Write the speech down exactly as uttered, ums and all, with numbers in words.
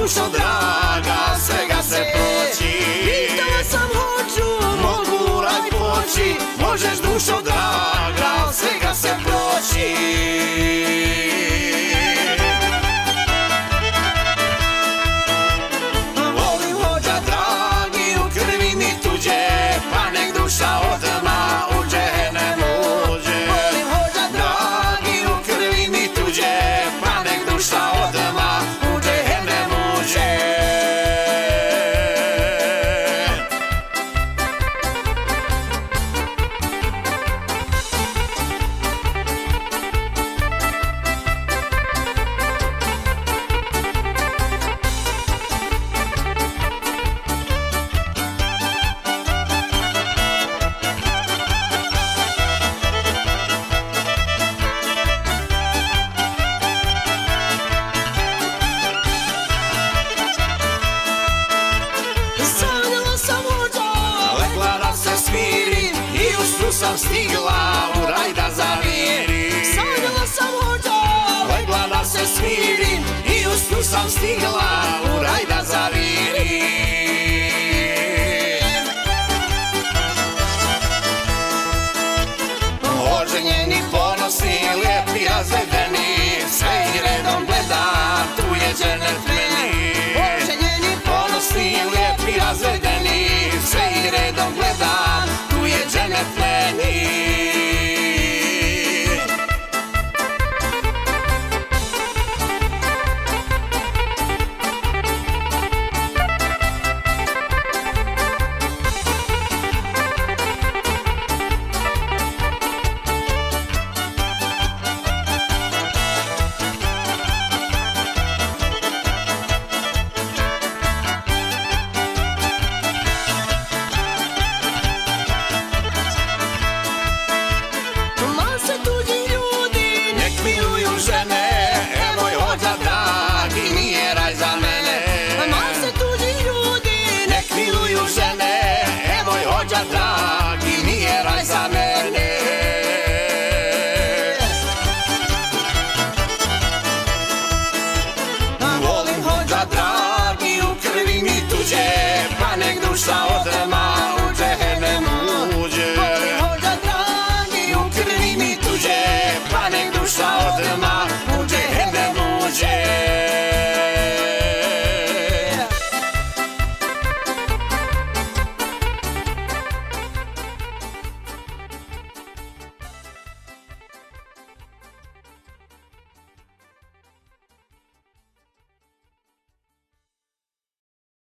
dušo draga, svega se proći. Pitala sam hoću, mogu raj poći, možeš dušo draga, svega se proći. Volim hođa dragi, u krvi mi tuđe, pa nek duša odma u džehennem uđe. volim hođa Dragi, u krvi mi tuđe, pa nek duša odma u džehennem uđe. Sanjala sam hođa, Legla da se smirim i u snu sam stigla u raj da zavirim. sanjala sam hođa, Legla da se smirim i u snu sam stigla